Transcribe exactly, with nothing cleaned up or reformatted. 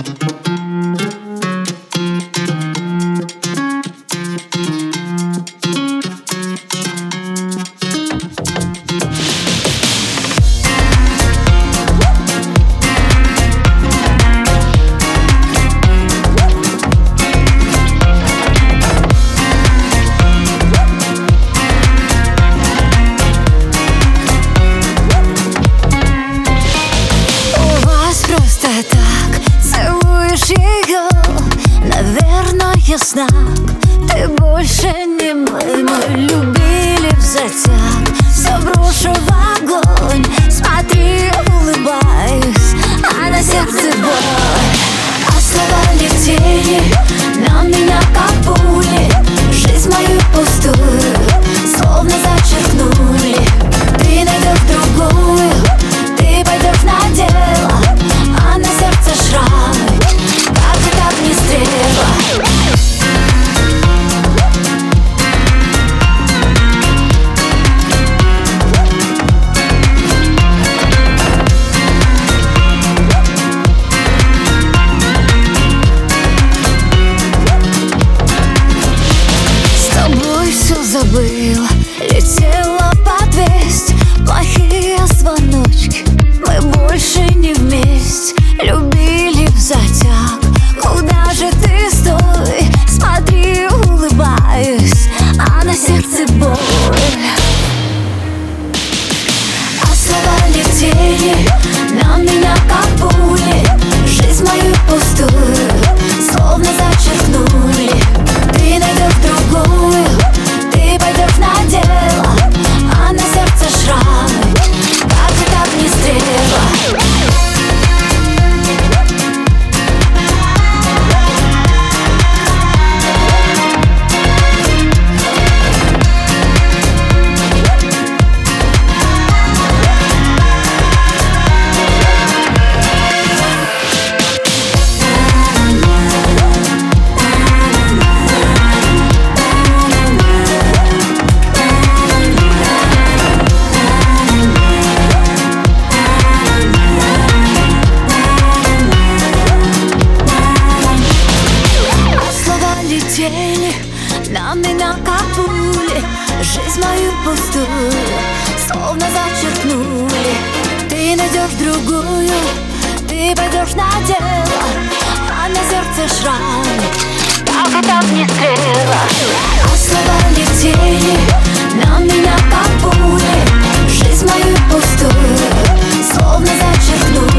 Знак, ты больше не мой, мы любили взатяк. Все брошу в огонь, смотри, улыбаюсь, а на сердце боль. А слова летели на меня как пули, жизнь мою пустую словно зачеркнули. Ты найдешь другую, ты пойдешь на дело, а на сердце шрамы, как бы так не стрела. Забыла, летела под весть, плохие звоночки, мы больше не вместе, любили взатяк. Куда же ты, стой, смотри, улыбаюсь, а на сердце боль. А слова летели на меня как пули, жизнь мою пустую словно зачеркнули. Ты найдешь другую, ты пойдешь на дело, а на сердце шрамы, как бы так не стрела. На меня как пули, жизнь мою пустую словно зачеркнули. Ты найдешь другую, ты пойдешь на дело, а на сердце шрамы, как бы так не стрела. А слова летели на меня как пули, жизнь мою пустую словно зачеркнули.